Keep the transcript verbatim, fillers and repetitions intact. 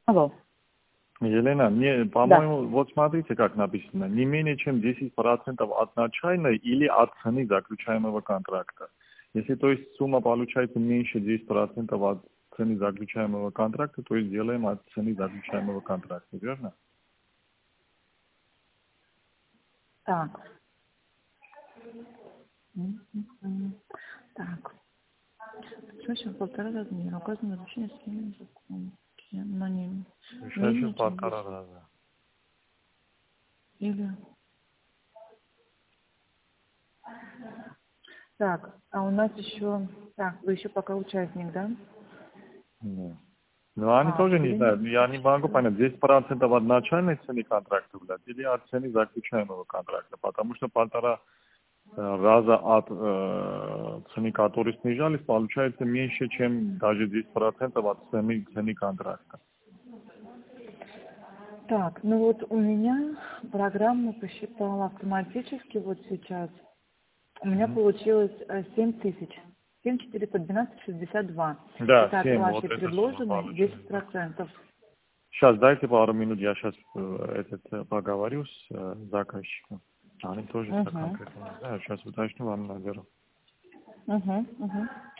Алло. Елена, не, по-моему, Да. вот смотрите, как написано. Не менее чем десять процентов от начальной или от цены заключаемого контракта. Если, то есть, сумма получается меньше десять процентов от цены заключаемого контракта, то есть делаем от цены заключаемого контракта, верно? Так. М-м-м. Так. Чаще полтора размера. Указано разрешение с ним закон. Но не Сейчас менее чем полтора десять. раза. Или... Так, а у нас еще... Так, вы еще пока участник, да? Да. Ну, они А, тоже не определение знают. Я не могу получается. понять, десять процентов от начальной цены контракта, блядь, или от цены заключаемого контракта. Потому что полтора э, раза от э, цены, которые снижались, получается меньше, чем даже десять процентов от цены, цены контракта. Так, ну вот у меня программа посчитала автоматически вот сейчас. У меня Мгм. получилось э, семь тысяч. семь четыреста двенадцать шестьдесят два. Да, Это от семь, вот вашей эта сумма предложенной десять получается. процентов. Сейчас дайте пару минут, я сейчас этот, э, поговорю с э, заказчиком. Они тоже так Угу. конкретно не знают. Сейчас уточню, вам наберу. Угу. Угу.